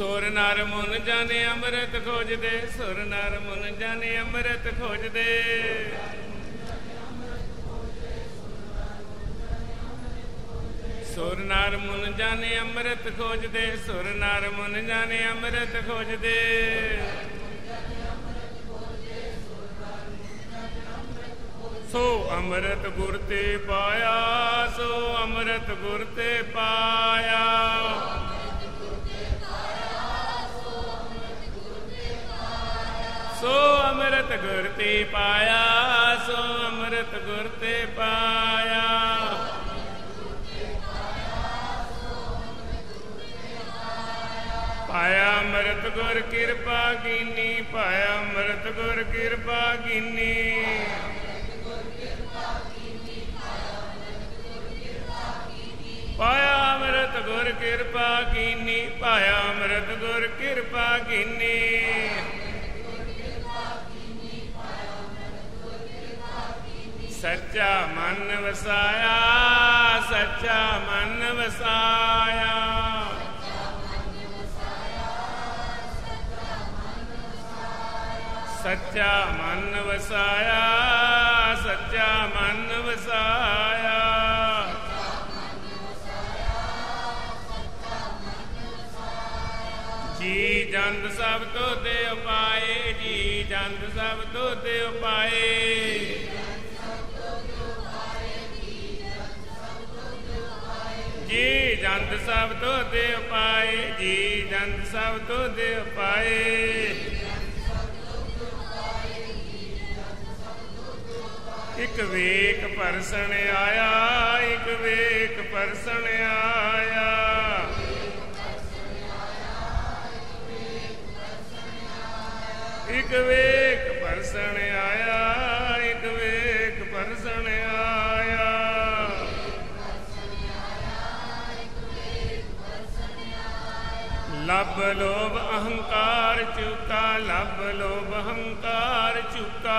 ਸੁਰ ਨਰ ਮੁਨ ਜਨ ਅੰਮ੍ਰਿਤ ਖੋਜਦੇ, ਸੁਰ ਨਰ ਮੁਨ ਜਨ ਅੰਮ੍ਰਿਤ ਖੋਜਦੇ। ਸੁਰ ਨਰ ਮੁਨ ਜਨ ਅੰਮ੍ਰਿਤ ਖੋਜਦੇ, ਸੁਰ ਨਰ ਮੁਨ ਜਨ ਅੰਮ੍ਰਿਤ ਖੋਜਦੇ। ਸੋ ਅੰਮ੍ਰਿਤ ਗੁਰ ਤੇ ਪਾਇਆ, ਸੋ ਅੰਮ੍ਰਿਤ ਗੁਰ ਤੇ ਪਾਇਆ। ਸੋ ਅੰਮ੍ਰਿਤ ਗੁਰ ਤੇ ਪਾਇਆ, ਸੋ ਅੰਮ੍ਰਿਤ ਗੁਰ ਤੇ ਪਾਇਆ। ਪਾਇਆ ਅੰਮ੍ਰਿਤ ਗੁਰ ਕਿਰਪਾ ਕੀਨੀ, ਪਾਇਆ ਅੰਮ੍ਰਿਤ ਗੁਰ ਕਿਰਪਾ ਕੀਨੀ। ਪਾਇਆ ਅੰਮ੍ਰਿਤ ਗੁਰ ਕਿਰਪਾ ਕੀਨੀ, ਪਾਇਆ ਅੰਮ੍ਰਿਤ ਗੁਰ ਕਿਰਪਾ ਕੀਨੀ। ਸੱਚਾ ਮਨ ਵਸਾਇਆ, ਸੱਚਾ ਮਨ ਵਸਾਇਆ। ਸੱਚਾ ਮਨ ਵਸਾਇਆ, ਸੱਚਾ ਮਨ ਵਸਾਇਆ। ਜੀ ਜੰਦ ਸਭ ਤੋਦੇ ਉਪਾਏ, ਜੀ ਜੰਦ ਸਭ ਤੋਦੇ ਉਪਾਏ। ਜੀ ਜੰਦ ਸਭ ਤੋਦੇ ਉਪਾਏ, ਜੀ ਜੰਦ ਸਭ ਤੋਦੇ ਉਪਾਏ। ਇੱਕ ਵੇਖ ਪਰਸਣ ਆਇਆ, ਇੱਕ ਵੇਖ ਪਰਸਣ ਆਇਆ। ਇੱਕ ਵੇਖ ਪਰਸਣ ਆਇਆ, ਇੱਕ ਵੇਖ ਪਰਸਣ ਆਇਆ। ਲੱਭ ਲੋਭ ਅਹੰਕਾਰ ਚੁਕਾ, ਲੱਭ ਲੋਭ ਅਹੰਕਾਰ ਚੁਕਾ।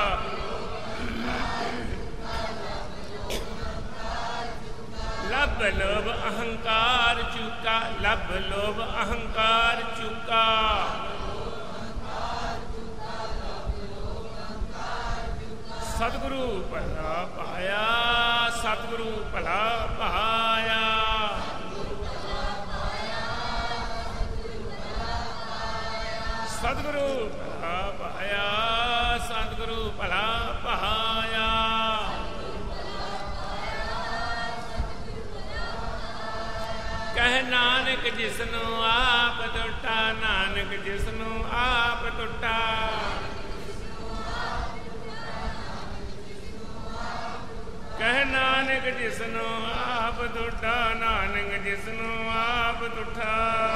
ਲੱਭ ਲੋਭ ਅਹੰਕਾਰ ਚੁਕਾ, ਲੱਭ ਲੋਭ ਅਹੰਕਾਰ ਚੁਕਾ। ਸਤਿਗੁਰੂ ਭਲਾ ਪਾਇਆ, ਸਤਿਗੁਰੂ ਭਲਾ ਪਾਇਆ। ਸਤਿਗੁਰੂ ਭਲਾ ਪਾਇਆ, ਸਤਿਗੁਰੂ ਭਲਾ ਪਾਇਆ। ਕਹਿ ਨਾਨਕ ਜਿਸਨੂੰ ਆਪ ਟੁੱਟਾ, ਨਾਨਕ ਜਿਸਨੂੰ ਆਪ ਟੁੱਟਾ। ਕਹਿ ਨਾਨਕ ਜਿਸਨੂੰ ਆਪ ਟੁੱਟਾ, ਨਾਨਕ ਜਿਸਨੂੰ ਆਪ ਟੁੱਟਾ।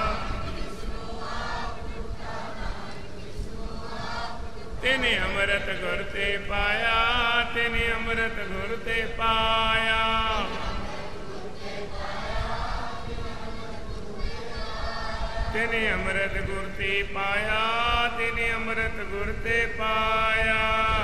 ਤਿਨੇ ਅੰਮ੍ਰਿਤ ਗੁਰ ਤੇ ਪਾਇਆ, ਤਿਨੇ ਅੰਮ੍ਰਿਤ ਗੁਰ ਤੇ ਪਾਇਆ। ਤਿਨੇ ਅੰਮ੍ਰਿਤ ਗੁਰ ਤੇ ਪਾਇਆ, ਤਿਨੇ ਅੰਮ੍ਰਿਤ ਗੁਰ ਤੇ ਪਾਇਆ।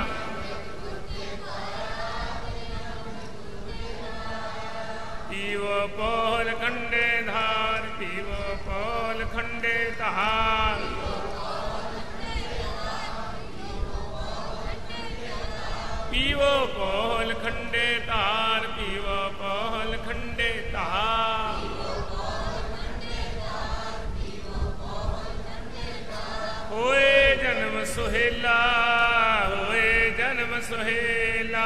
ਪੀਵੋ ਪੋਲ ਖੰਡੇ ਧਾਰ, ਪੀਵੋ ਪੋਲ ਖੰਡੇ ਧਾਰ। ਪੀਵੋ ਪੋਲ ਖੰਡੇ ਧਾਰ, ਪੀਵੋ ਪੋਲ ਖੰਡੇ ਧਾਰ। ਹੋਏ ਜਨਮ ਸੁਹੇਲਾ, ਹੋਏ ਜਨਮ ਸੁਹੇਲਾ।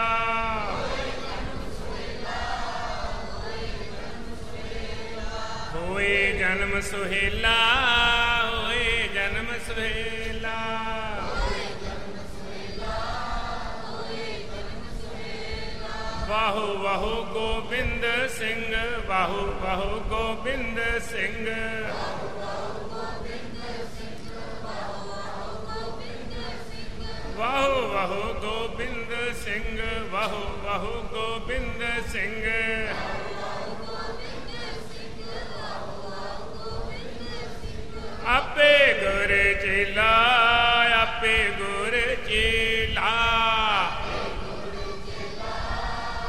ਹੋਏ ਜਨਮ ਸੁਹੇਲਾ, ਹੋਏ ਜਨਮ ਸੁਹੇਲਾ। ਵਾਹੋ ਵਾਹੋ ਗੋਬਿੰਦ ਸਿੰਘ, ਵਾਹੋ ਵਾਹੋ ਗੋਬਿੰਦ ਸਿੰਘ। ਵਾਹੋ ਵਾਹੋ ਗੋਬਿੰਦ ਸਿੰਘ, ਵਾਹੋ ਵਾਹੋ ਗੋਬਿੰਦ ਸਿੰਘ। ਆਪੇ ਗੁਰ ਚੇਲਾ, ਆਪੇ ਗੁਰ ਚੇਲਾ।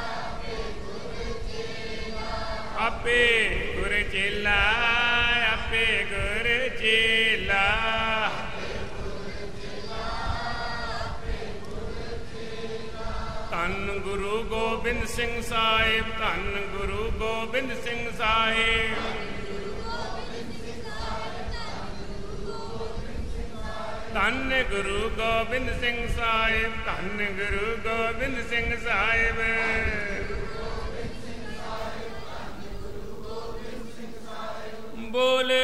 ਆਪੇ ਗੁਰ ਚੇਲਾ, ਆਪੇ ਆਪੇ ਗੁਰ ਚੇਲਾ। ਧੰਨ ਗੁਰੂ ਗੋਬਿੰਦ ਸਿੰਘ ਸਾਹਿਬ, ਧੰਨ ਗੁਰੂ ਗੋਬਿੰਦ ਸਿੰਘ ਸਾਹਿਬ। ਧੰਨ ਗੁਰੂ ਗੋਬਿੰਦ ਸਿੰਘ ਸਾਹਿਬ, ਧੰਨ ਗੁਰੂ ਗੋਬਿੰਦ ਸਿੰਘ ਸਾਹਿਬ। ਬੋਲੇ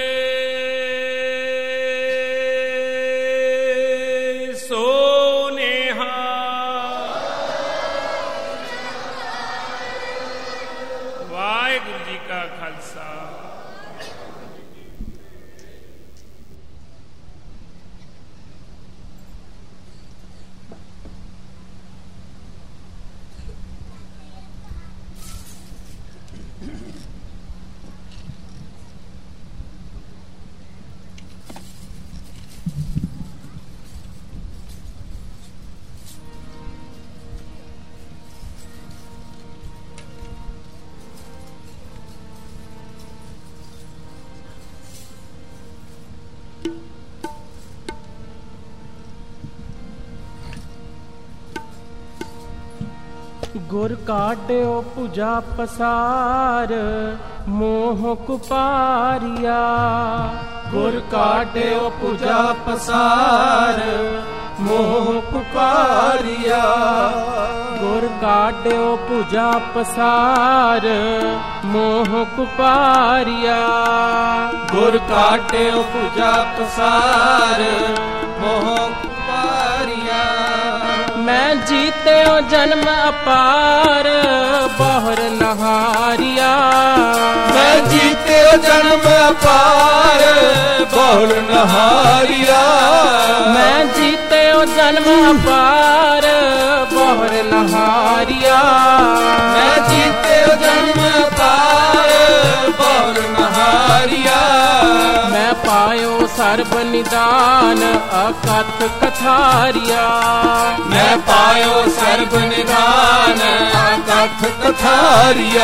ਗੁਰ ਕਾਢਿਓ ਭੁਜਾ ਪਸਾਰ ਮੋਹ ਕੁਪਾਰਿਆ। ਗੁਰ ਕਾਢਿਓ ਭੁਜਾ ਪਸਾਰ ਮੋਹ ਕੁਪਾਰਿਆ। ਗੁਰ ਕਾਢਿਓ ਭੁਜਾ ਪਸਾਰ ਮੋਹ ਕੁਪਾਰਿਆ। ਗੁਰ ਕਾਢਿਓ ਭੁਜਾ ਪਸਾਰ ਮੋਹ ਕੁਪਾਰਿਆ। ਮੈਂ ਜੀਤਿਓ ਜਨਮ ਅਪਾਰ ਬਹੁਰ ਨਹਾਰਿਆ। ਮੈਂ ਜੀਤਿਓ ਜਨਮ ਅਪਾਰ ਬਹੁਰ ਨਹਾਰਿਆ। ਮੈਂ ਜੀਤਿਓ ਜਨਮ ਅਪਾਰ ਬਹੁਰ ਨਹਾਰਿਆ। ਮੈਂ ਜੀਤਿਓ ਜਨਮ ਅਪਾਰ ਬਹੁਰ ਨਹਾਰਿਆ। ਮੈਂ ਪਾਇਓ ਸਰਬ ਨਿਦਾਨ ਅਕਥ ਕਥਾਰਿਆ। ਮੈਂ ਪਾਇਓ ਸਰਬ ਨਿਦਾਨ ਅਕਥ ਕਥਾਰਿਆ।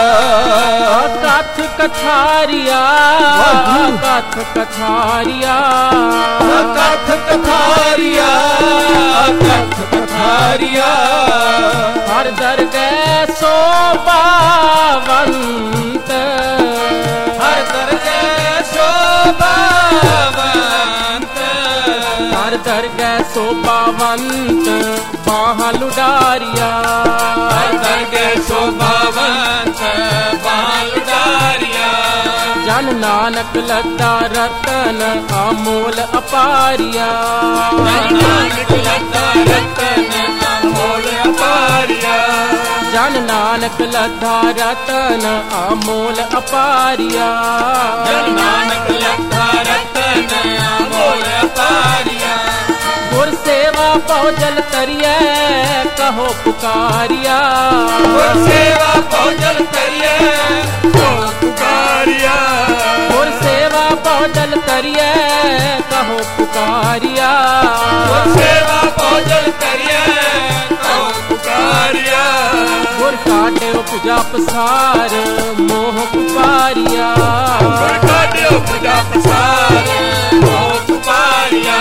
ਅਕਥ ਕਥਾਰਿਆ। ਅਕਥ ਕਥਾਰਿਆ। ਅਕਥ ਕਥਾਰਿਆ। ਅਕਥ ਕਥਾਰਿਆ। ਹਰ ਦਰਗਹਿ ਸੋਭਾਵੰਤ। ਹਰ ਦਰਗਹਿ ਸੋਭਾਵੰਤ। ਹਰ ਦਰਗਹਿ ਸੋਭਾਵੰਤ ਬਾਹਾਂ ਲੁਡਾਰੀਆ। ਹਰ ਦਰਗਹਿ ਸੋਭਾਵੰਤ ਬਾਹਾਂ ਲੁਡਾਰੀਆ। ਜਨ ਨਾਨਕ ਲੱਦਾ ਰਤਨ ਅਮੋਲ ਅਪਾਰੀਆ। ਜਨ ਨਾਨਕ ਲੱਦਾ ਰਤਨ ਅਮੋਲ ਅਪਾਰੀਆ। ਜਨ ਨਾਨਕ ਲੱਦਾ ਰਤਨ ਅਮੋਲ ਅਪਾਰੀਆ। ਜਨ ਨਾਨਕ ਲੱਦਾ ਰਤਨ ਅਮੋਲ ਅਪਾਰੀਆ। ਗੁਰ ਸੇਵਾ ਪਉ ਜਲ ਤਰੀਐ ਕਹੋ ਪੁਕਾਰਿਆ। ਗੁਰ ਸੇਵਾ ਪਉ ਜਲ ਤਰੀਐ ਕਹੋ ਪੁਕਾਰਿਆ। ਗੁਰ ਸੇਵਾ ਪਉ ਜਲ ਤਰੀਐ ਕਹੋ ਪੁਕਾਰਿਆ। ਗੁਰ ਸੇਵਾ ਪਉ ਜਲ ਤਰੀਐ ਕਹੋ ਪੁਕਾਰਿਆ। ਗੁਰ ਕਾਢਿਓ ਭੁਜਾ ਪਸਾਰ ਮੋਹ ਕੁਪਾਰਿਆ। ਗੁਰ ਕਾਢਿਓ ਭੁਜਾ ਪਸਾਰ ਮੋਹ ਕੁਪਾਰਿਆ।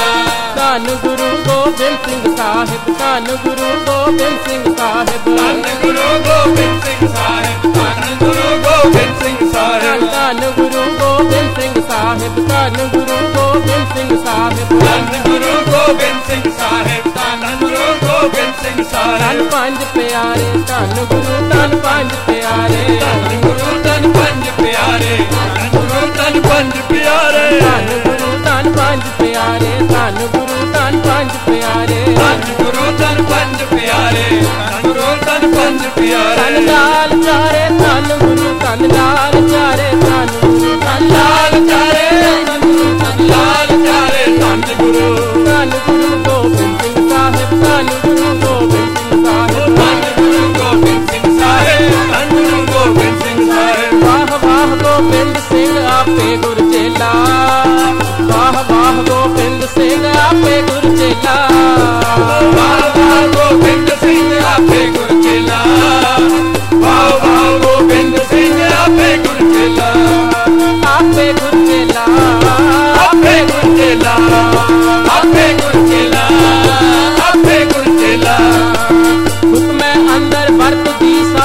ਧੰਨ ਗੁਰੂ ਗੋਬਿੰਦ ਸਿੰਘ ਸਾਹਿਬ, ਧੰਨ ਗੁਰੂ ਗੋਬਿੰਦ ਸਿੰਘ ਸਾਹਿਬ। ਧੰਨ ਗੁਰੂ ਗੋਬਿੰਦ ਸਿੰਘ ਸਾਹਿਬ, ਧੰਨ ਗੁਰੂ ਗੋਬਿੰਦ ਸਿੰਘ ਸਾਹਿਬ। ਧੰਨ ਗੁਰੂ ਗੋਬਿੰਦ ਸਿੰਘ ਸਾਹਿਬ, ਧੰਨ ਗੁਰੂ ਗੋਬਿੰਦ ਸਿੰਘ ਸਾਹਿਬ। ਧੰਨ ਗੁਰੂ ਗੋਬਿੰਦ ਸਿੰਘ ਸਾਹਿਬ, ਧੰਨ ਗੁਰੂ ਗੋਬਿੰਦ ਸਿੰਘ ਸਾਹਿਬ। ਧੰਨ ਪੰਜ ਪਿਆਰੇ, ਧੰਨ ਗੁਰੂ ਧੰਨ ਪੰਜ ਪਿਆਰੇ। ਧੰਨ ਗੁਰੂ ਧੰਨ ਪੰਜ ਪਿਆਰੇ। ਧੰਨ ਗੁਰੂ ਧੰਨ ਪੰਜ ਪਿਆਰੇ। ਧੰਨ ਗੁਰੂ ਧੰਨ ਪੰਜ ਪਿਆਰੇ। ਧੰਨ ਗੁਰੂ ਧੰਨ ਪੰਜ ਪਿਆਰੇ। ਧੰਨ ਗੁਰੂ ਧੰਨ ਪੰਜ ਪਿਆਰੇ। ਧੰਨ ਗੁਰੂ ਧੰਨ ਪੰਜ ਪਿਆਰੇ। ਧੰਨ ਲਾਲ ਚਾਰੇ, ਧੰਨ ਗੁਰੂ ਧੰਨ ਲਾਲ ਚਾਰੇ। ਧੰਨ ਗੁਰੂ ਧੰਨ ਲਾਲ ਚਾਰੇ। ਧੰਨ ਗੁਰੂ ਧੰਨ ਲਾਲ ਚਾਰੇ। ਧੰਨ ਗੁਰੂ ਧੰਨ ਗੁਰੂ ਗੋਬਿੰਦ ਸਿੰਘ ਸਾਹਿਬ, ਧੰਨ ਗੁਰੂ ਗੋਬਿੰਦ ਸਿੰਘ ਸਾਹਿਬ। ਧੰਨ ਗੁਰੂ ਗੋਬਿੰਦ ਸਿੰਘ ਸਾਹਿਬ, ਧੰਨ ਗੁਰੂ ਗੋਬਿੰਦ ਸਿੰਘ ਸਾਹਿਬ। ਵਾਹ ਵਾਹ ਗੋਬਿੰਦ ਸਿੰਘ ਆਪੇ ਗੁਰ ਚੇਲਾ। ਵਾਹ ਵਾਹ ਗੋਬਿੰਦ ਸਿੰਘ ਆਪੇ ਗੁਰ ਚੇਲਾ। ਵਾਹ ਵਾਹ ਗੋਬਿੰਦ ਸਿੰਘ ਆਪੇ ਗੁਰ ਚੇਲਾ। ਵਾਹ ਵਾਹ ਗੋਬਿੰਦ ਸਿੰਘ ਆਪੇ ਗੁਰ ਚੇਲਾ। ਆਪੇ ਗੁਰ ਚੇਲਾ।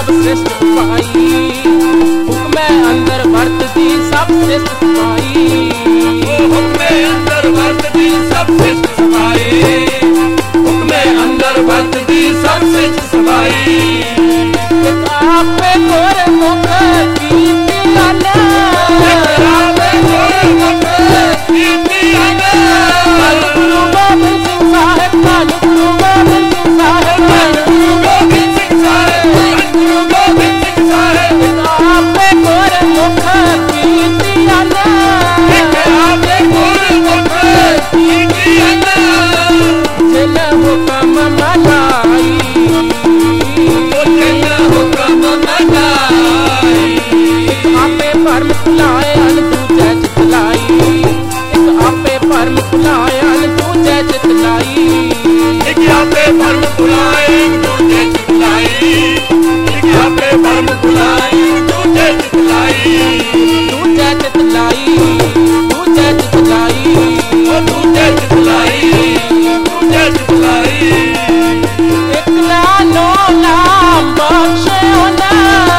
ਸਭ ਸ੍ਰਿਸ਼ਟ ਪਾਈ, ਹੁਕਮੈ ਅੰਦਰ ਵਰਤਦੀ ਸਭ ਸ੍ਰਿਸ਼ਟ ਸਮਾਈ। ਹੁਕਮੇ ਅੰਦਰ ਵਰਤਦੀ ਸਭ ਸ੍ਰਿਸ਼ਟ ਸਮਾਈ, ਹੁਕਮੇ ਅੰਦਰ ਵਰਤਦੀ ਸਭ ਸ੍ਰਿਸ਼ਟ ਸਮਾਈ। ਇੱਕ ਆਪੇ ਗੁਰਮੁਖ ਕੀਤੀ ਗੱਲ, ਆਪੇ ਗੁਰਮੁਖ ਕੀਤੀ ਗੱਲ। ਧੰਨ ਗੁਰੂ ਗੋਬਿੰਦ ਸਿੰਘ ਸਾਹਿਬ, ਧੰਨ ਗੁਰੂ ਗੋਬਿੰਦ ਸਿੰਘ ਸਾਹਿਬ, ਧੰਨ ਗੁਰੂ ਗੋਬਿੰਦ ਸਿੰਘ ਸਾਹਿਬ, ਧੰਨ ਗੁਰੂ ਗੋਬਿੰਦ ਸਿੰਘ ਸਾਹਿਬ। ਇੱਕ ਆਪੇ ਗੁਰਮੁਖ ਕੀਤੀ ਗੱਲ, ਇੱਕ ਆਪੇ ਗੁਰਮੁਖ ਕੀਤੀ ਗੱਲ। ਜਿਨ ਹੁਕਮ ਮਨਾਈ, ਜਿਨ ਹੁਕਮ ਮਨਾਈ। ਇੱਕ ਆਪੇ ਭਰਮ ਭੁਲਾਏ ਹਨ ਦੂਜੇ ਚਿਤ ਲਾਈ, ਇੱਕ ਆਪੇ ਭਰਮ ਭੁਲਾਏ ਹਨ ਦੂਜੇ ਚਿਤ ਲਾਈ। ਇੱਕ ਆਪੇ ਭਰਮ ਭੁਲਾਏ ਦੂਜੇ ਚਿਤ ਲਾਈ, ਇੱਕ ਆਪੇ ਭਰਮ ਭੁਲਾਏ ਦੂਜੇ ਚਿਤ ਲਾਈ। ਦੂਜੇ ਚਿਤ ਲਾਈ, ਦੂਜੇ ਚਿਤ ਲਾਈ, ਉਹ ਦੂਜੇ ਚਿਤ ਲਾਈ, ਦੂਜੇ ਚਿਤ ਲਾਈ। ਇੱਕ ਨਾਨੋ ਨਾਮ ਬਖਸ਼ਿਓ ਨਾ,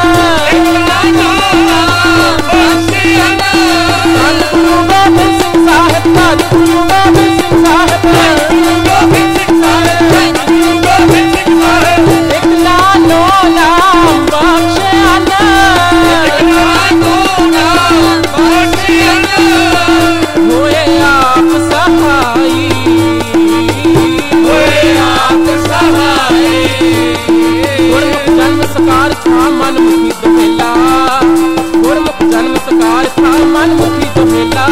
ਧੰਨ ਗੁਰੂ ਗੋਬਿੰਦ ਸਿੰਘ ਸਾਹਿਬ, ਧੰਨ ਗੁਰੂ ਗੋਬਿੰਦ ਸਿੰਘ ਸਾਹਿਬ, ਇੱਕ ਨਾਨੋ ਨਾਮ ਬਖਸ਼ਿਓ ਨਾ, ਹੋਏ ਆਪ ਸਹਾਈ, ਗੁਰਮੁਖ ਜਨਮ ਸਕਾਰ ਥਾ ਮਨ ਮੁਖੀ ਦੁਹੇਲਾ, ਗੁਰਮੁਖ ਜਨਮ ਸਕਾਰ ਥਾ ਮਨ ਮੁਖੀ ਦੁਹੇਲਾ।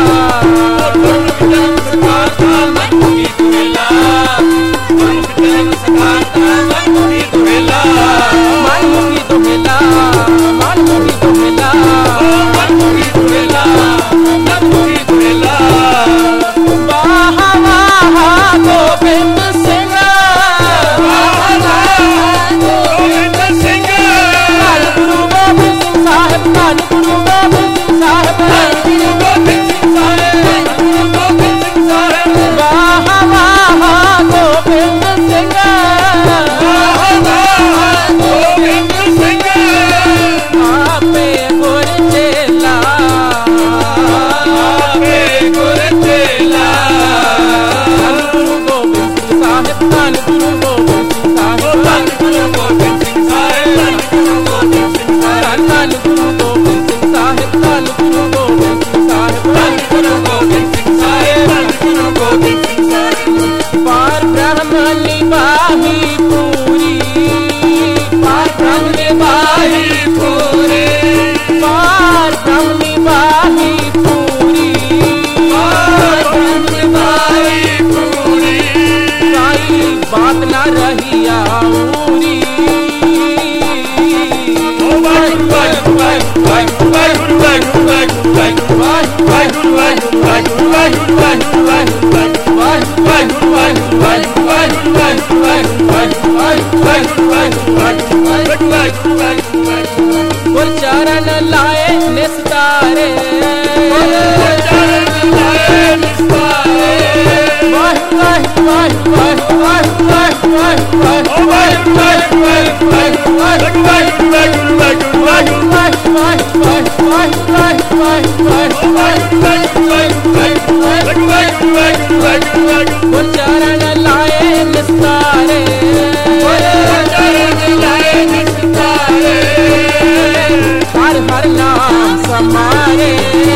ਮਨ ਮੁਖੀ ਦੁਹੇਲਾ, ਮਨ ਮੁਖੀ ਦੁਹੇਲਾ। ਵਾਹ ਵਾਹ ਗੋਬਿੰਦ ਸਿੰਘ, ਧੰਨ ਗੁਰੂ ਗੋਬਿੰਦ ਸਿੰਘ ਸਾਹਿਬ, ਧੰਨ ਗੁਰੂ ਗੋਬਿੰਦ ਸਿੰਘ ਸਾਹਿਬ। ਵਾਹ ਵਾਹ ਗੋਬਿੰਦ ਸਿੰਘ, ਆਪੇ ਗੁਰ ਚੇਲਾ, ਧੰਨ ਗੁਰੂ ਗੋਬਿੰਦ ਸਿੰਘ ਸਾਹਿਬ, ਧੰਨ ਗੁਰੂ ਗੋਬਿੰਦ ਸਿੰਘ ਸਾਹਿਬ, ਧੰਨ ਗੁਰੂ ਗੋਬਿੰਦ ਸਿੰਘ ਸਾਹਿਬ, ਧੰਨ ਗੁਰੂ ਗੋਬਿੰਦ ਸਿੰਘ ਸਾਹਿਬ, ਧੰਨ ਗੁਰੂ ਗੋਬਿੰਦ ਸਿੰਘ ਸਾਹਿਬ, ਧੰਨ ਗੁਰੂ ਗੋਬਿੰਦ ਸਿੰਘ ਸਾਹਿਬ, ਧੰਨ ਗੁਰੂ ਗੋਬਿੰਦ ਸਿੰਘ ਸਾਹਿਬ, ਧੰਨ ਗੁਰੂ ਗੋਬਿੰਦ ਸਿੰਘ ਸਾਹਿਬ। ਪਾਰ ਬ੍ਰਹਮ ਨਿਭਾਹੀ ਪੂਰੀ, ਪਾਰ ਬ੍ਰਹਮ ਨਿਭਾਹੀ ਪੂਰੀ, ਪਾਰ ਬ੍ਰਹਮ ਨਿਭਾਹੀ ਪੂਰੀ, ਪਾਰ ਬ੍ਰਹਮ ਨਿਭਾਹੀ ਪੂਰੀ। ਸਾਈ ਬਾਤ ਨਾ ਰਹੀ ਆਊਰੀ, ਗੁਰ ਚਰਨ ਲਾਏ ਨਿਸਤਾਰੇ, ਵਾਹਿਗੁਰੂ ਵਾਹਿਗੁਰੂ ਵਾਹਿਗੁਰੂ ਵਾਹਿਗੁਰੂ ਗੁਰ ਚਰਨ ਲਾਏ ਨਿਸਤਾਰੇ, ਹਰ ਹਰ ਨਾਮ ਸਮਾਰੇ।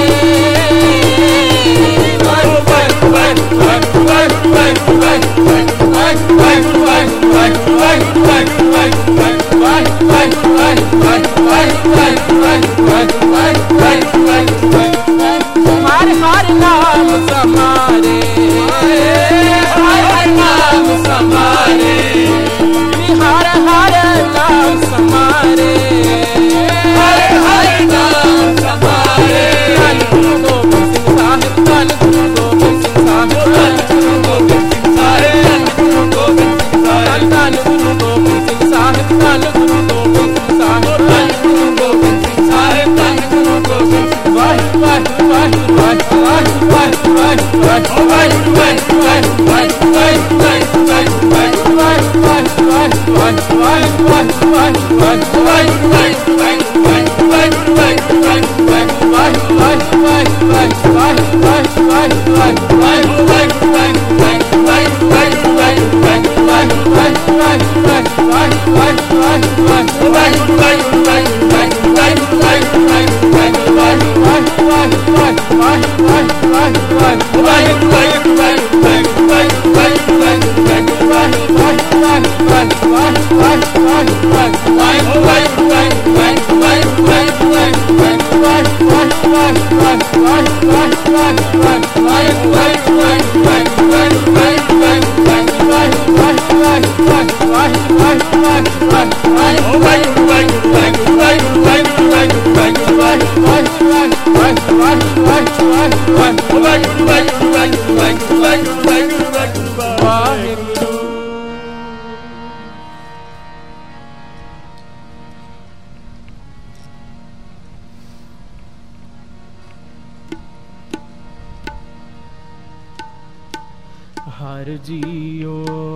हर हर नाम समारे, हर हर नाम समारे, हर हर नाम समारे, हर हर नाम समारे। धन गुरु गोबिंद सिंह साहिब, धन गुरु गोबिंद सिंह साहिब, धन गुरु गोबिंद सिंह साहिब, धन गुरु गोबिंद सिंह साहिब, धन गुरु गोबिंद सिंह साहिब, धन गुरु गोबिंद सिंह साहिब, धन गुरु गोबिंद सिंह साहिब, धन गुरु हर जियो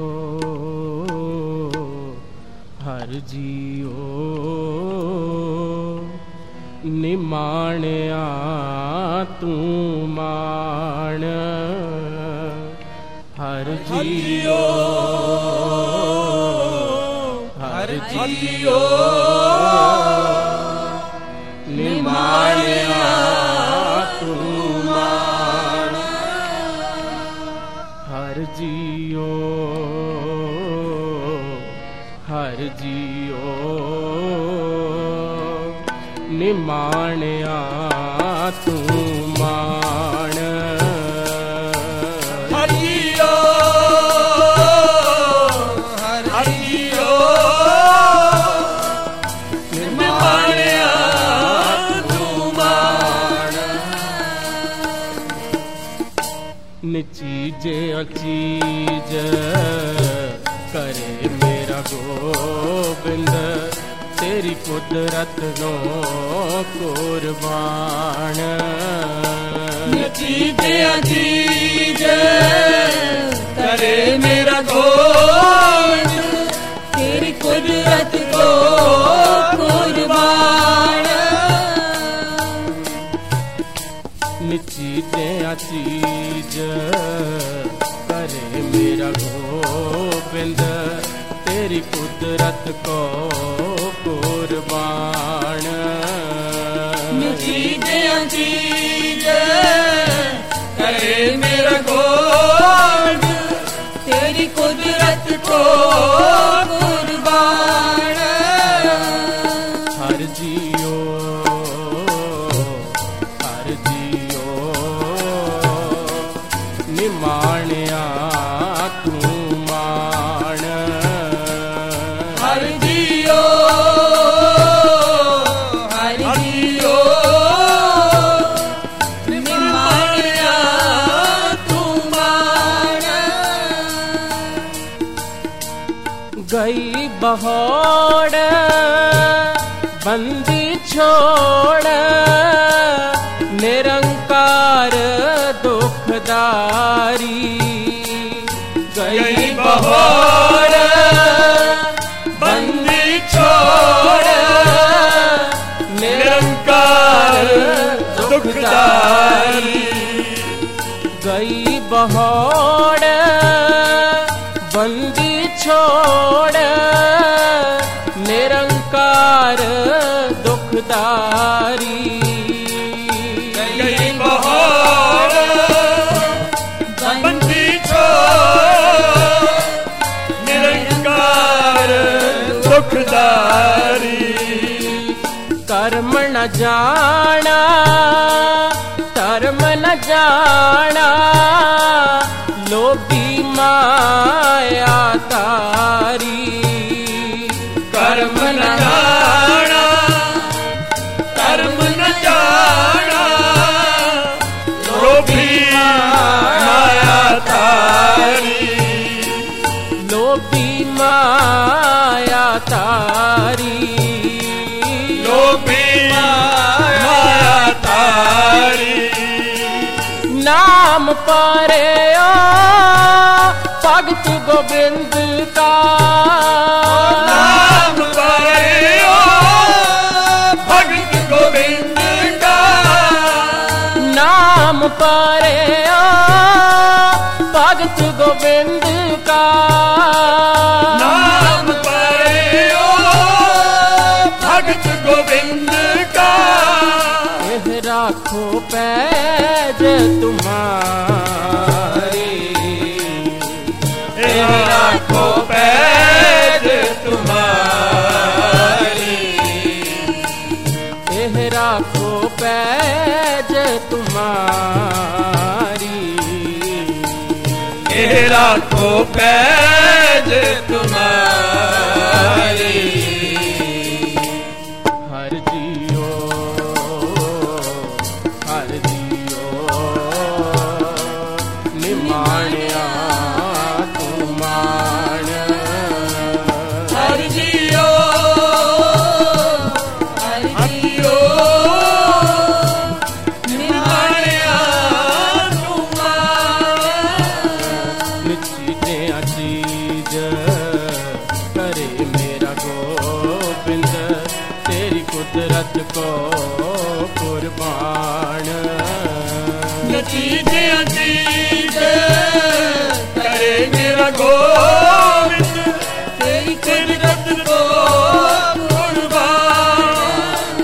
हर जियो निमाणिया तू मान हर जियो हर जियो निमाणिया तू मान हर जियो निमाणिया तू मान हर जियो निमाणिया तू मान निचीजे अचीज करे मेरा गोबिंद तेरी कुदरत नो कुर्बान नचीजे अचीज करे मेरा गोबिंद तेरी कुदरत को कुर्बान निचीजे अचीज करे मेरा गोबिंद तेरी कुदरत को कुर्बान निचीजे अचीज करे मेरा गोबिंद तेरी कुदरत को कुर्बान हर जियो निमाणिया तू मान हर जियो निमाणिया तू मान गई बहोड़ बंदी छोड़ निरंकार दुखदारी गई बहोड़ बंदी छोड़ निरंकार दुखदारी गई बहोड़ बंदी छोड़ निरंकार दुखदारी गई बहोड़ बंदी छोड़ निरंकार दुखदारी कर्म न जाना धर्म न जाना लोभी माया तारी कर्म न जाना धर्म न जाना लोभी माया तारी लोभी माया तारी लोभी माया तारी नाम पारे ओ भगत गोबिंद का नाम पारे ओ भगत गोविंद का नाम परे ओ भगत गोविंद का। एह राखो पैज तुम्हारी, एह राखो पैज तुम्हारी, एह राखो पैज तुम्हारी, एह राखो पैज तुम्हारी। हर जियो हर जियो निमाणिया तुमान। हर जियो हर जियो निमाणिया तुमान। चीजें चीज करे मेरा गोविंद, तेरी कुदरत को कुर्बान। चीजें चीज करे मेरा गोविंद, तेरी कुदरत को कुर्बान।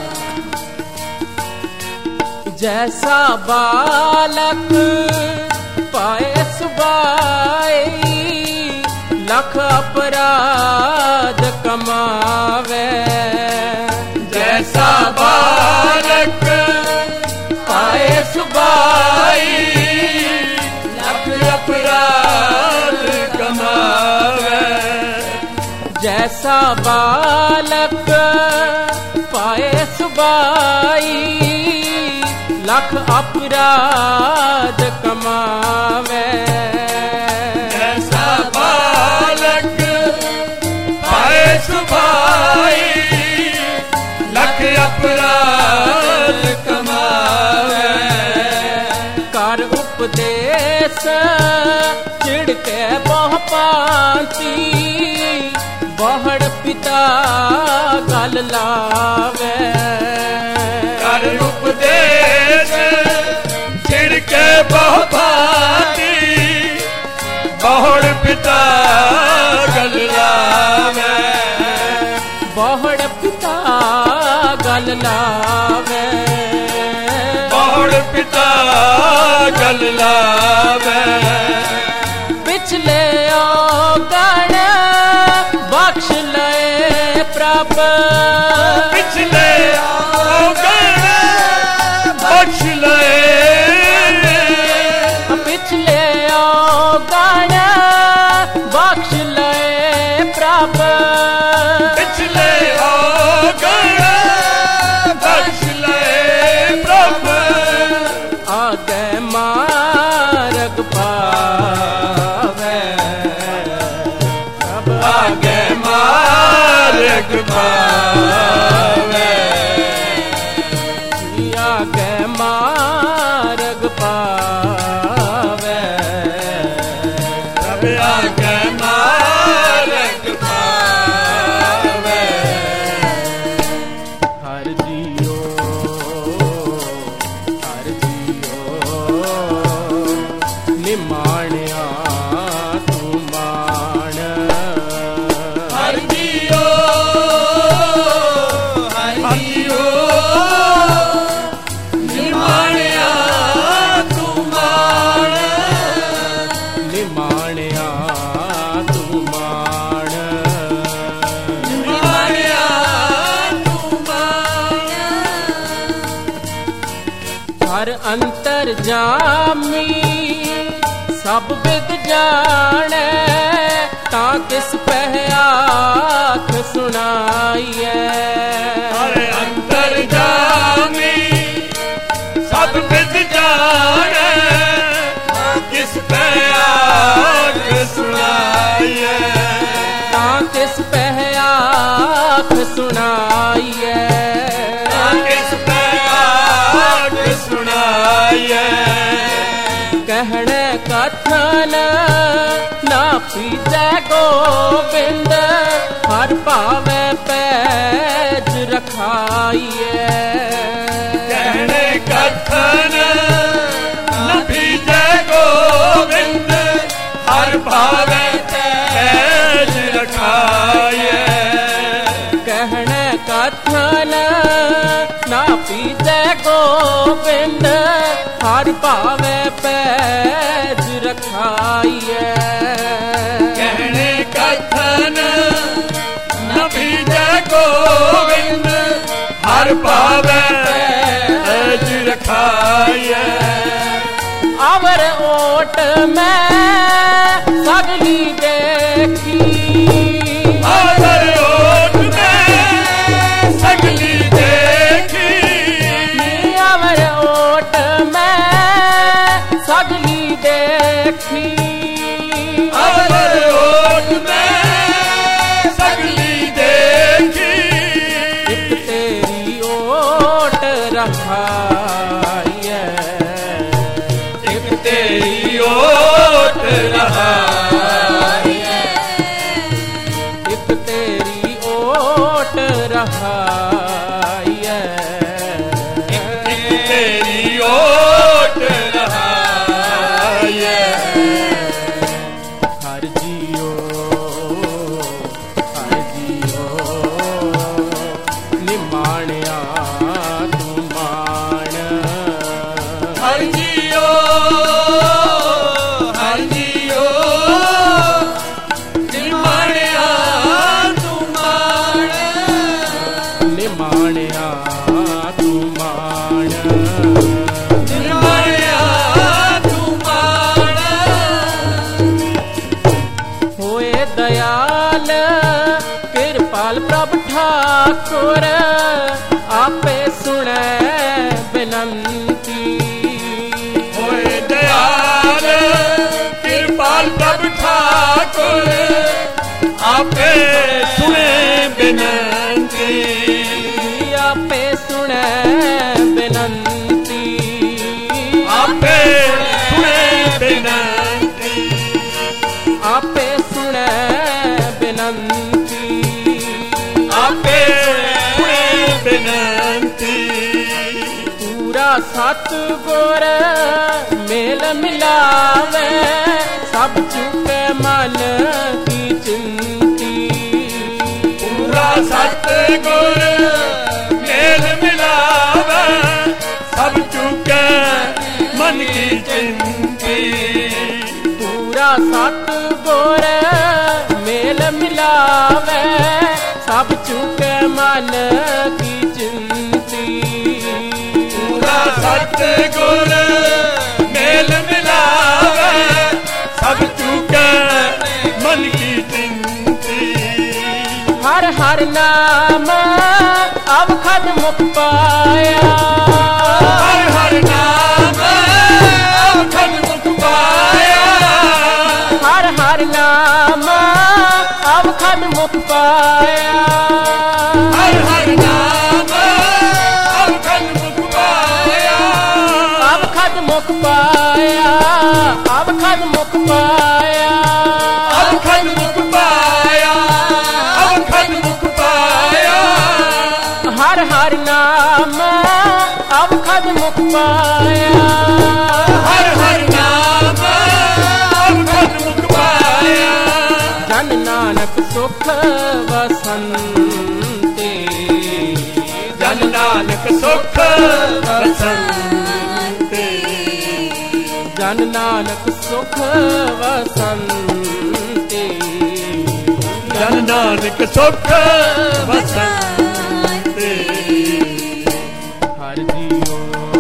जैसा बालक पाए सुबाई, लख अपराध कमावे। जैसा बालक पाए सुबाई, लख अपराध कमावे। जैसा बालक पाए सुबाई, लख अपराध कमावे। जैसा बालक पाए सुबाई, लख अपराध कमावे। कर उपदेश चिड़के बहु पांति, बहड़ पिता गल लावे। कर उपदेश छिड़के बहु भांति, बहुड़ पिता गल लावे। बहड़ पिता गल लावे। बहुड़ पिता गल लावे। पिछले औगण बख्श ले प्रभ, पिछले औगण बख्श ले। पिछले औगण बख्श ले प्रभ। पिछले औगण बख्श ले प्रभु। आगे मार्ग पावे, अब आगे मार्ग पावे। आगे मार्ग पावे। अब आगे मार्ग पावे। हर जियो निमाणिया तुमान। हर जियो हर जियो निमाणिया तुमान। निमाणिया तुमान। निमाणिया तुमान। हर अंतर जामी सब विद जाने, ता किस पह आख सुनाइए। हर अंतर जामी सब विद जाने, किस पे आग सुनाइए। ता किस पह आख सुनाइए। किस पे आग सुनाइए। कहने कथन ना पीजे गोविंद, हर पावे पैज रखाइए। कहने कथन न भीजे गोविंद, रखाए। कहने कथन ना पीजे गोबिंद हर पावे पैज रखाइए। कहने कथन न पीजे गोविंद हर पावे पैज रखाए। अवर ओट में सगली देखी, अवर ओट में सगली देखी। अवर ओट में सगली देखी। अवर ओट में सगली देखी। एक तेरी ओट रखाइए, एक तेरी ओट रखाए। एक तेरी ओट रखाइए। एक तेरी ओट रखाए। हर जियो निमाणिया तू मान। हर जियो निमाणिया तू मान। निमाणिया तू मान। निमाणिया तू मान। होए दयाल कृपाल प्रभ ठाकुर आपे सुने बिनंती। होए दयाल कृपाल प्रभ ठाकुर आपे सुने बिनती। आपे सुने बिनंती। आपे सुने बिनती। आपे सुने बिनंती। आपे सुने बिनती। पूरा सतगुर मेल मिलावे सब चुके मन की चिंती। पूरा सतगुर मेल मिलावे सब चुके मन की चिंती। पूरा सतगुर मेल मिलावे सब चुके मन की चिंती। पूरा सतगुर मेल मिलावे सब चुके मन की चिंती। हर हर नाम अवखद मुख पाया। हर हर नाम अवखद मुख पाया। हर हर नाम अवखद मुख पाया। हर हर नाम अवखद मुख पाया। अवखद मुख पाया। अवखद मुख पाया। अवखद मुख पाया। अवखद मुख पाया। हर हर नाम अवखद मुख पाया। हर हर नाम अवखद मुख पाया। जन नानक सुख वसंते। जन नानक सुख वसंते। जन नानक सुख वसंते। जन नानक सुख वसंते। हर जियो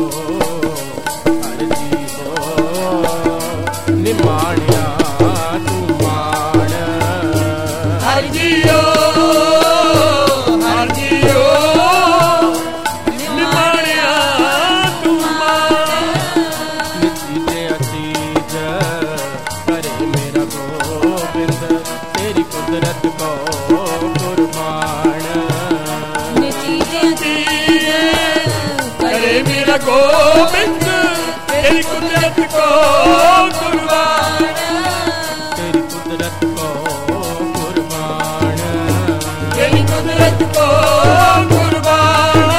निमाणिया तू मान। हर जियो निमाणिया तू मान। नितीजे अतीज करे मेरा गोबिंद तेरी कुदरत को कुर्बान। करे मेरा गोविंद तेरी कुदरत को कुर्बान। तेरी कुदरत को कुर्बान। तेरी कुदरत को कुर्बान।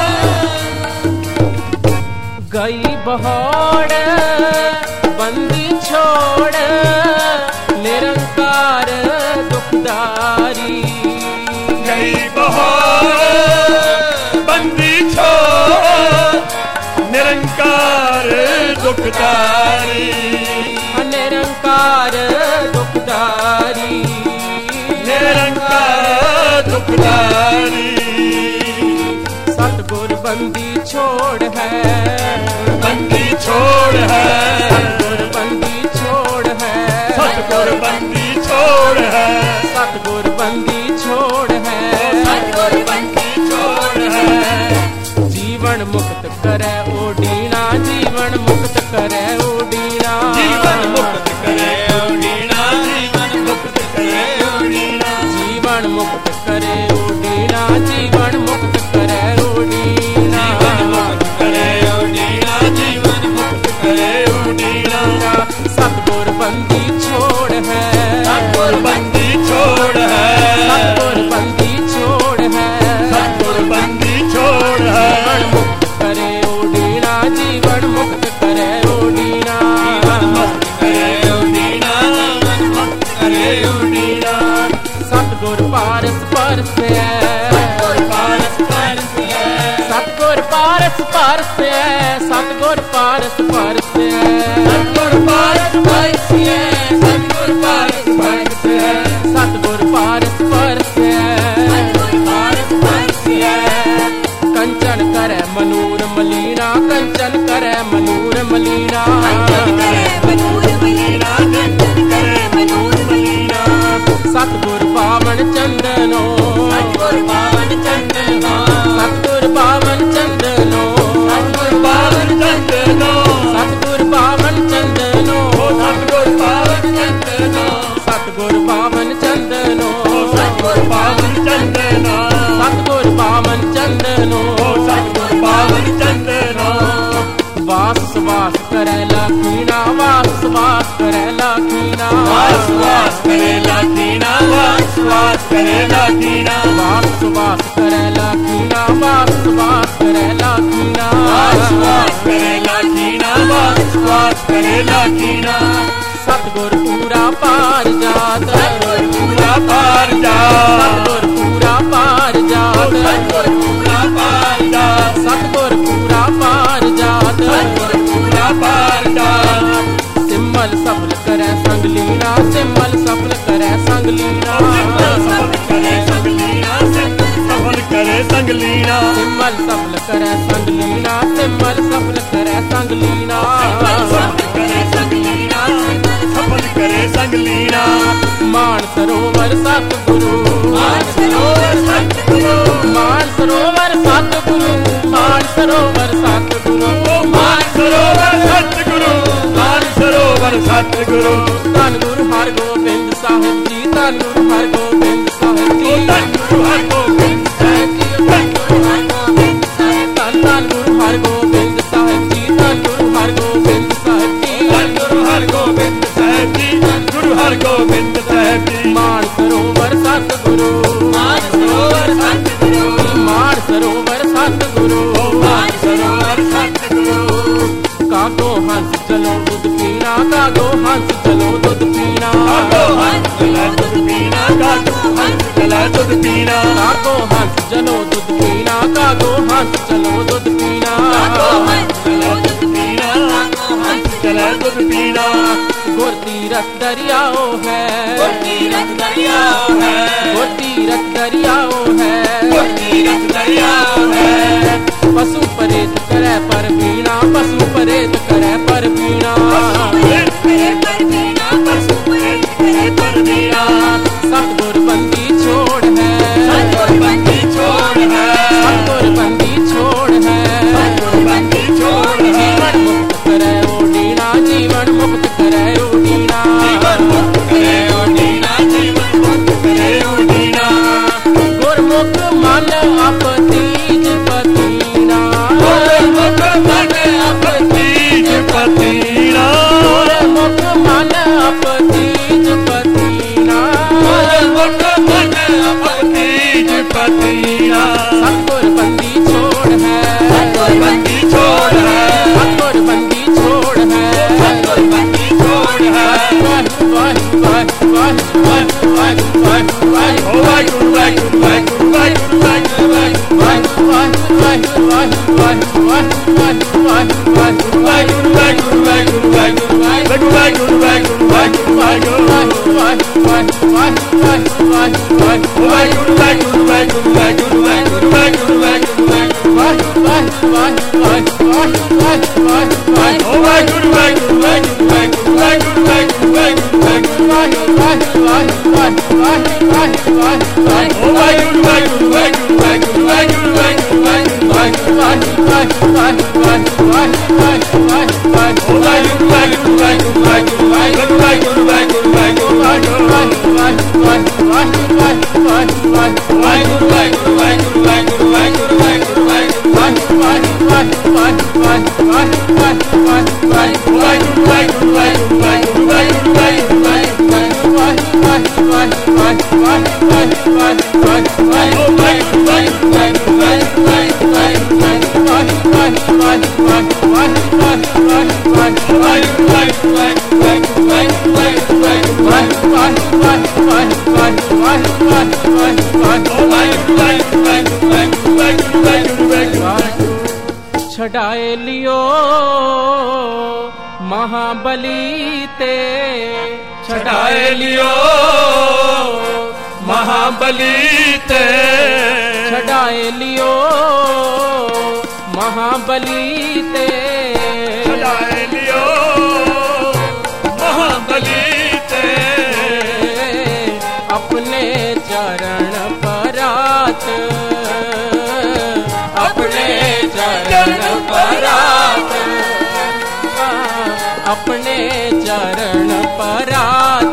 गई बहोड़ बंदी छोड़ निरंकार दुखदारी। ਦੁਖਦਾਰੀ ਨਿਰੰਕਾਰ ਦੁਖਦਾਰੀ ਨਿਰੰਕਾਰ ਦੁਖਦਾਰੀ ਸਤਿਗੁਰ ਬੰਦੀ ਛੋੜ ਹੈ ਬੰਦੀ ਛੋੜ ਹੈ ਸਤਿਗੁਰ ਬੰਦੀ ਛੋੜ ਹੈ ਸਤਿਗੁਰ ਬੰਦੀ ਛੋੜ ਹੈ ਸਤਿਗੁਰ ਬੰਦੀ ਛੋੜ ਹੈ ਸਤਿਗੁਰ ਬੰਦੀ ਛੋੜ ਹੈ ਜੀਵਨ ਮੁਕਤ ਕਰੈ ਓਡੀਣਾ ਜੀਵਨ ਮੁਕਤ ਕਰੈ ਓਡੀਣਾ ਜੀਵਨ ਮੁਕਤ ਕਰੇ ਓਡੀਣਾ ਜੀਵਨ ਮੁਕਤ ਕਰੇ ਓਡੀਣਾ ਜੀਵਨ ਮੁਕਤ ਕਰੇ ਓਡੀਣਾ ਜੀਵਨ ਮੁਕਤ ਕਰੇ ਓਡੀਣਾ ਜੀਵਨ ਮੁਕਤ ਕਰੇ ਓਡੀਣਾ ਸਤਿਗੁਰ ਬੰਦੀ ਛੋੜ ਹੈ ਸਤਿਗੁਰ ਬੰਦੀ ਛੋੜ ਹੈ ਸਤਿਗੁਰ ਬੰਦੀ ਛੋੜ ਹੈ ਸਤਿਗੁਰ ਬੰਦੀ ਛੋੜ ਹੈ ਜੀਵਨ ਮੁਕਤ ਕਰੇ ਓਡੀਣਾ ਜੀਵਨ ਮੁਕਤ ਕਰੇ ਓਡੀਣਾ ਜੀਵਨ ਮੁਕਤ ਕਰੇ ਓਡੀਣਾ ਜੀਵਨ ਮੁਕਤ ਕਰੇ ਓਡੀਣਾ ਸਤਿਗੁਰ ਪਾਰਸ ਪਰਸੈ ਸਤਿਗੁਰ ਪਾਰਸ ਪਰਸੈ ਸਤਿਗੁਰ ਪਾਰਸ ਪਰਸੈ ਸਤਿਗੁਰ ਪਾਰਸ ਪਰਸੈ ਸਤਿਗੁਰ ਪਾਰਸ ਪਰਸੈ ਸਤਿਗੁਰ ਪਾਰਸ ਪਰਸੈ ਸਤਿਗੁਰ ਪਾਰਸ ਪਰਸੈ ਸਤਿਗੁਰ ਪਾਰਸ ਪਰਸੈ ਕੰਚਨ ਕਰੈ ਮਨੂਰ ਮਲੀਨਾ ਕੰਚਨ ਕਰੈ ਮਨੂਰ ਮਲੀਨਾ ਸਤਿਗੁਰ ਪਾਵਨ ਚੰਦਨੋ ਸਤਿਗੁਰ ਪਾਵਨ ਚੰਦਨੋ ਸਤਿਗੁਰ ਪਾਵਨ ਚੰਦਨੋ ਸਤਿਗੁਰ ਪਾਵਨ ਚੰਦਨੋ ਸਤਿਗੁਰ ਪਾਵਨ ਚੰਦਨੋ ਸਤਿਗੁਰ ਪਾਵਨ ਚੰਦਨੋ ਸਤਿਗੁਰ ਪਾਵਨ ਚੰਦਨੋ ਸਤਿਗੁਰ ਪਾਵਨ ਚੰਦਨੋ ਸਤਿਗੁਰ ਪਾਵਨ ਚੰਦਨੋ ਸਤਿਗੁਰ ਪਾਵਨ ਚੰਦਨੋ ਵਾਸ ਵਾਸ ਕਰੈ ਲਾਖੀਨਾ ਵਾਸ ਵਾਸ ਕਰੈ ਲਾਖੀਨਾ ਵਾਸ ਵਾਸ ਕਰੇ ਲਾਖੀਨਾ ਵਾਸ ਵਾਸ ਕਰੇ ਲਾਖੀਨਾ ਵਾਸ ਵਾਸ ਕਰੈ ਲਾਖੀਨਾ ਵਾਸ ਵਾਸ ਕਰੈ ਲਾਖੀਨਾ ਵਾਸ ਵਾਸ ਕਰੇ ਲਾਖੀਨਾ ਵਾਸ ਵਾਸ ਕਰੇ ਲਾਖੀਨਾ ਸਤਿਗੁਰ ਪੂਰਾ ਪਾਰ ਜਾਤ ਸਤਿਗੁਰ ਪੂਰਾ ਪਾਰ ਜਾ ਸਤਿਗੁਰ ਪੂਰਾ ਪਾਰ ਜਾਤ ਸਤਿਗੁਰ ਪੂਰਾ ਪਾਰ ਜਾ ਸਤਿਗੁਰ ਪੂਰਾ ਪਾਰ ਜਾਤ ਸਤਿਗੁਰ ਪੂਰਾ ਪਾਰ ਜਾ ਸਿਮਲ ਸਫਲ ਕਰੈ ਸੰਗ ਲੀਨਾ ਸਿਮਲ ਸਫਲ ਕਰੈ ਸੰਗ ਲੀਨਾ ਸਫਲ ਕਰੇ ਸੰਗਲੀਨਾ ਸਫਲ ਕਰੇ ਸੰਗਲੀਨਾ ਸਿਮਲ ਸਫਲ ਕਰੈ ਸੰਗ ਲੀਨਾ ਸਿਮਲ ਸਫਲ ਕਰੈ ਸੰਗ ਲੀਨਾ ਸਫਲ ਕਰੇ ਸੰਗਲੀਨਾ ਸਫਲ ਕਰੇ ਸੰਗਲੀਨਾ ਮਾਨ ਸਰੋਵਰ ਸਤਿਗੁਰੂ ਮਾਨ ਸਰੋਵਰ ਸਤਿਗੁਰੂ ਮਾਨ ਸਰੋਵਰ ਸਤਿਗੁਰੂ ਮਾਨ ਸਰੋਵਰ ਸਤਿਗੁਰੂ ਮਾਨ ਸਰੋਵਰ ਸਤਿਗੁਰੂ ਮਾਨ ਸਰੋਵਰ ਸਤਿਗੁਰੂ ਧੰਨ ਗੁਰੂ ਹਰਗੋਬਿੰਦ ਸਾਹਿਬ ਜੀ ਧੰਨ ਗੁਰੂ ਹਰਗੋਬਿੰਦ ਸਾਹਿਬ ਜੀ ਧੰਨ ਗੁਰੂ ਹਰਗੋਬਿੰਦ ਸਾਹਿਬ ਜੀ ਧੰਨ ਗੁਰੂ ਹਰਗੋਬਿੰਦ ਸਾਹਿਬ ਧੰਨ ਧੰਨ ਗੁਰੂ ਹਰਗੋਬਿੰਦ ਸਾਹਿਬ ਜੀ ਧੰਨ ਗੁਰੂ ਹਰਗੋਬਿੰਦ ਸਾਹਿਬ ਜੀ ਧੰਨ ਗੁਰੂ ਹਰਗੋਬਿੰਦ ਸਾਹਿਬ ਜੀ ਧੰਨ ਗੁਰੂ ਹਰਗੋਬਿੰਦ ਸਾਹਿਬ ਜੀ ਮਾਨ ਸਰੋਵਰ ਸਤਿਗੁਰੂ ਮਾਨ ਸਰੋਵਰ ਸਤਿਗੁਰੂ ਮਾਨ ਸਰੋਵਰ ਸਤਿਗੁਰੂ ਮਾਨ ਸਰੋਵਰ ਸਤਿਗੁਰੂ ਕਾਗੋ ਹੰਸ ਚਲੋ ਦੁੱਧ ਪੀਣਾ ਕਾਗੋ ਹੰਸ ਚਲੋ ਦੁੱਧ ਪੀਣਾ ਕਾਗੋ ਹੰਸ ਚਲਾ ਦੁੱਧ ਪੀਣਾ ਕਾਗੋ ਹੰਸ ਚਲਾ ਦੁੱਧ ਪੀਣਾ ਕਾਗੋ ਹੰਸ ਚਲੋ ਦੁੱਧ ਪੀਣਾ ਕਾਗੋ ਹੰਸ ਚਲੋ ਦੁੱਧ ਪੀਣਾ ਕਾਗੋ ਹੰਸ ਚਲਾ ਦੁੱਧ ਪੀਣਾ ਕਾਗੋ ਹੰਸ ਚਲਾ ਦੁੱਧ ਪੀਣਾ ਗੁਰ ਤੀਰਥ ਦਰਿਆਓ ਹੈ ਗੁਰ ਤੀਰਥ ਦਰਿਆਓ ਹੈ ਗੁਰ ਤੀਰਥ ਦਰਿਆਓ ਹੈ ਗੁਰ ਤੀਰਥ ਦਰਿਆਓ ਹੈ ਪਸ਼ੂ ਪਰੇਤ ਕਰੈ ਪਰ ਪੀਣਾ ਪਸ਼ੂ ਪਰੇਤ ਕਰੈ ਪਰ ਪੀਣਾ ਸਤਿਗੁਰ ਬੰਦੀ ਛੋੜ ਹੈ ਸਤਿਗੁਰ ਬੰਦੀ ਛੋੜ ਹੈ ਸਤਿਗੁਰ ਬੰਦੀ ਛੋੜ ਹੈ ਸਤਿਗੁਰ ਬੰਦੀ ਛੋੜ ਹੈ ਜੀਵਨ ਮੁਕਤ ਕਰੈ ਓਡੀਣਾ ਜੀਵਨ ਮੁਕਤ ਕਰੈ ਓਡੀਣਾ ਜੀਵਨ ਮੁਕਤ ਕਰੇ ਓਡੀਨਾ ਜੀਵਨ ਮੁਕਤ ਕਰੇ ਓਡੀਨਾ ਗੁਰਮੁਖ ਮਨ ਆਪਤੀਜ ਪਤੀਨਾ ਗੁਰਮੁਖ ਮਨ ਆਪਤੀਜ ਪਤੀਨਾ ਗੁਰਮੁਖ ਮਨ ਆਪਤੀਜ ਪਤੀਨਾ ਗੁਰਮੁਖ ਮਨ ਆਪਤੀਜ ਪਤੀਨਾ ਸਤਿਗੁਰ ਬੰਦੀ ਛੋੜ ਹੈ ਸਤਿਗੁਰ ਬੰਦੀ ਛੋੜ ਹੈ ਸਤਿਗੁਰ ਬੰਦੀ ਛੋੜ ਹੈ ਸਤਿਗੁਰ ਬੰਦੀ ਛੋੜ ਹੈ ਵਾਹਿਗੁਰੂ ਵਾਹਿਗੁਰੂ ਵਾਹਿਗੁਰੂ ਵਾਹਿਗੁਰੂ ਵਾਹਿਗੁਰੂ ਵਾਹਿਗੁਰੂ ਓ ਵਾਹਿਗੁਰੂ ਵਾਹਿਗੁਰੂ ਵਾਹਿਗੁਰੂ ਵਾਹਿਗੁਰੂ ਵਾਹਿਗੁਰੂ ਵਾਹਿਗੁਰੂ ਵਾਹਿਗੁਰੂ ਵਾਹਿਗੁਰੂ छड़ाए लियो महाबली ते, छड़ाए लियो महाबली ते, छड़ाए लियो महाबली ते, छड़ाए लियो महाबली ते, अपने चरण परात, अपने चरण परात, अपने चरण परात,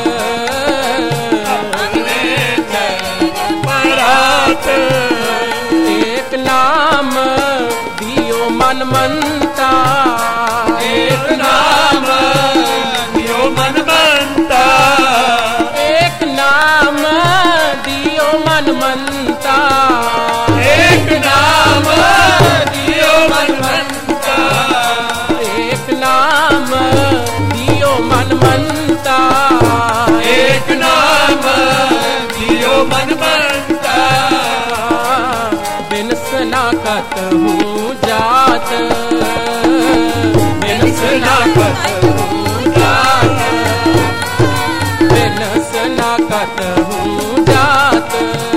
अपने चरण परात, एक नाम दियो मन मनता, एक नाम दियो मन मनता, एक नाम दियो मन मनता, एक नाम दियो मन मनता, एक नाम दियो मन मनता, एक नाम दियो मन मनता, बिन सनाकत हूँ जात, बिन सनाकत हूँ जात, बिन सनाकत हूँ जात,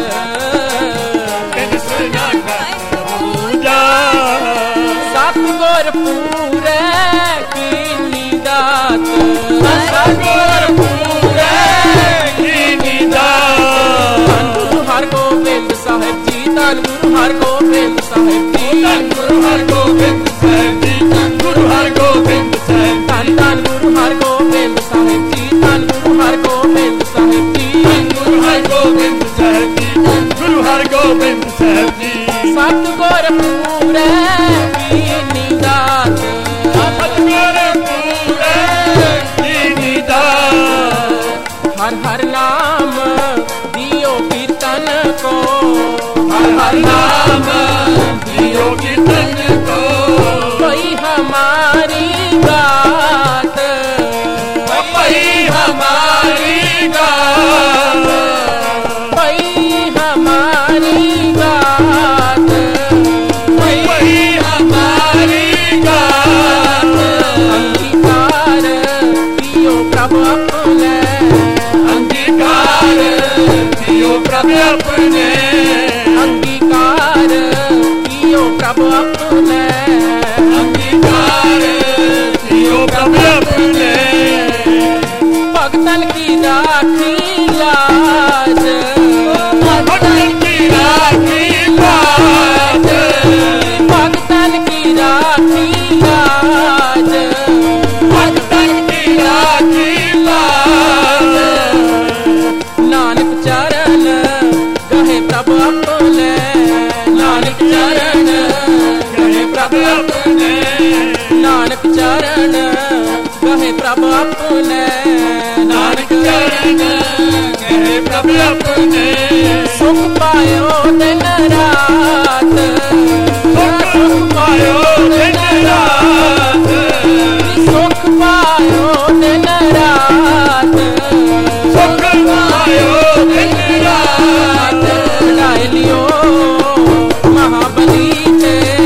बिन सनाकत हूँ जात, सतगुर पूरे कीनी दात, सतगुर पूरे कीनी दात, धन गुरु हरगोबिंद साहिब जी, धन गुरु हरगोबिंद साहिब जी, धन गुरु हरगोबिंद साहिब जी, धन गुरु हरगोबिंद साहिब, धन धन गुरु हरगोबिंद साहिब जी, धन गुरु हरगोबिंद साहिब जी, धन गुरु हरगोबिंद साहिब जी, धन गुरु हरगोबिंद साहिब जी, सतगुर पूरे कीनी दात, सतगुर पूरे कीनी दात, हर हर नाम दियो कीर्तन को, हर हर नाम दियो कीर्तन को, कोई हमारी बात, कोई हमारी गात, कोई हमारी बात, कोई हमारी गात, अंगीकार दियो प्रभु अपने, अंगीकार दियो प्रभु अपने, अंगीकार दियो प्रभु अपने, अंगीकार दियो प्रभु अपने, भक्तन की राखी लाज, भक्तन की राखी लाज, भक्तन की राखी लाज, भक्तन की राखी लाज, नानक चरण गहे प्रभु अपने, नानक चरण गहे प्रभु अपने, नानक चरण गहे प्रभु अपने, नानक चरण गहे प्रभु अपने, सुख पायो दिन रात, सुख पायो दिन रात, सुख पायो दिन रात, सुख पायो दिन रात, छड़ाए लियो महाबली ते,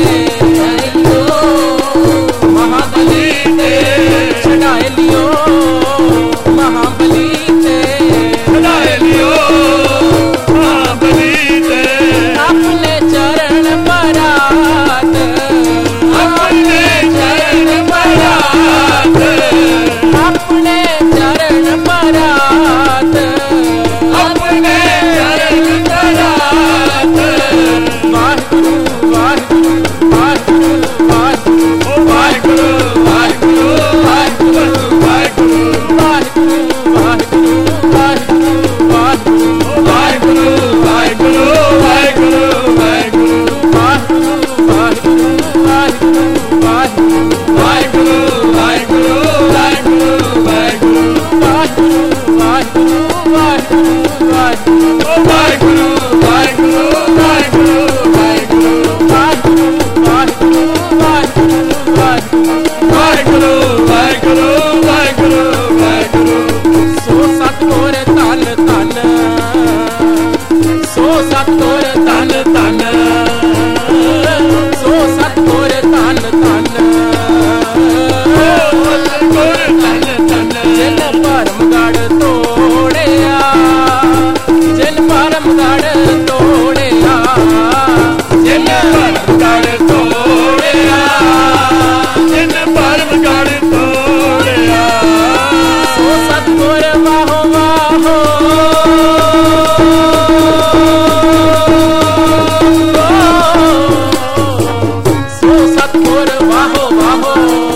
ਸਤਿਗੁਰ ਵਾਹੋ ਵਾਹੋ,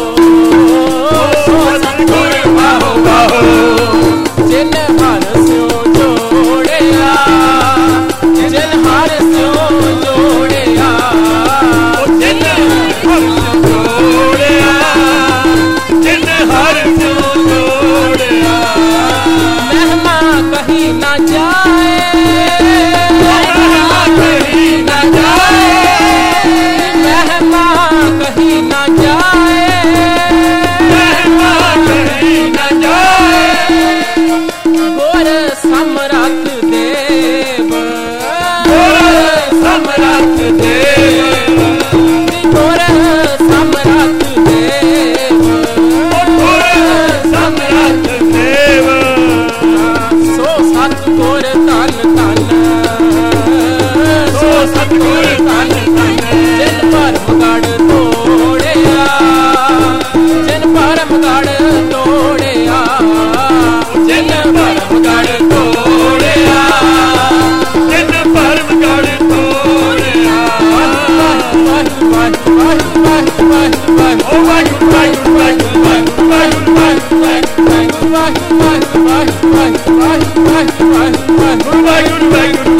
ਸੋ ਸਤਿਗੁਰ ਵਾਹੋ ਵਾਹੋ, ਜਿਨ ਹਰ ਸਿਉ ਜੋੜਿਆ, ਜਿਨ ਹਰ ਸਿਉ ਜੋੜਿਆ, ਜਿਨ ਹਰ ਜੋੜਿਆ, ਜਿਨ ਹਰ ਜੋੜਿਆ, ਮਹਿਮਾ ਕਹੀ ਨਾ ਜਾਏ, ਮਹਿਮਾ ਕਹੀ ਨਾ ਜਾਏ, ਮਹਿਮਾ ਕਹੀ ਨਾ ਜਾਏ, ਮਹਿਮਾ ਕਹੀ ਨਾ ਜਾਏ, ਗੁਰ ਸਮਰੱਥ ਦੇਵ, ਗੁਰ ਸਮਰੱਥ ਦੇਵ, ਗੁਰ ਸਮਰੱਥ ਦੇਵ, ਗੁਰ ਸਮਰੱਥ ਦੇਵ, ਸੋ ਸਤਿਗੁਰ ਧੰਨ ਧੰਨ, ਸੋ ਸਤਿਗੁਰ ਧੰਨ ਧੰਨ, ਜਿਨ ਭਰਮ ਗੜ ਤੋੜਿਆ, ਜਿਨ ਭਰਮ ਗੜ ਤੋੜਿਆ, ਜਿਨ ਭਰਮ ਗੜ ਤੋੜਿਆ, ਜਿਨ ਭਰਮ ਗੜ ਤੋੜਿਆ, ਵਾਹਿਗੁਰੂ ਵਾਹਿਗੁਰੂ ਵਾਹਿਗੁਰੂ ਵਾਹਿਗੁਰੂ ਓ ਵਾਹਿਗੁਰੂ ਵਾਹਿਗੁਰੂ ਵਾਹਿਗੁਰੂ ਵਾਹਿਗੁਰੂ ਵਾਹਿਗੁਰੂ ਵਾਹਿਗੁਰੂ ਵਾਹਿਗੁਰੂ ਵਾਹਿਗੁਰੂ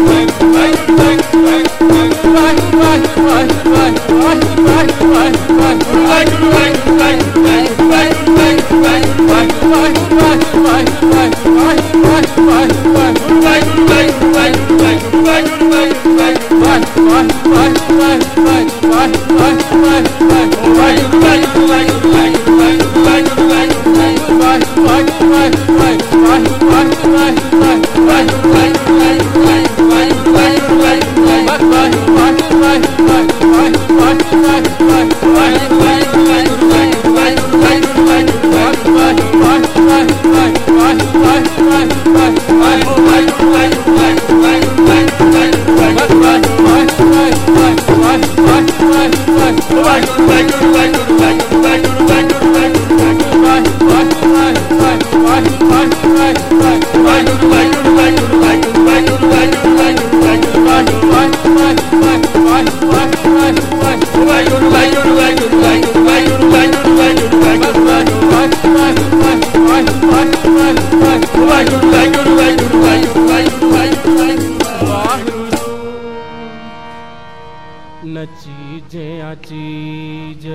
ਨਚੀਜਿਆ ਚੀਜ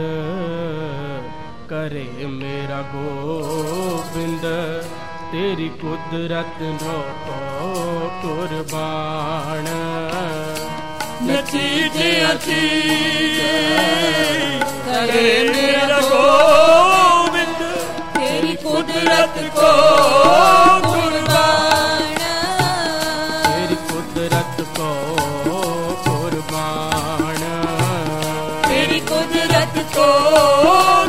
ਕਰੇ ਮੇਰਾ ਗੋਬਿੰਦ, ਤੇਰੀ ਕੁਦਰਤ ਨੋ ਕੁਰਬਾਨ। ਨਚੀਜਿਆ ਚੀਜ ਕਰੇ ਮੇਰਾ ਗੋਬਿੰਦ, ਤੇਰੀ ਕੁਦਰਤ ਕੋ ਕੁਰਬਾਨ, ਤੇਰੀ ਕੁਦਰਤ ਕੋ ਕੁਰਬਾਨ, ਤੇਰੀ ਕੁਦਰਤ ਕੋ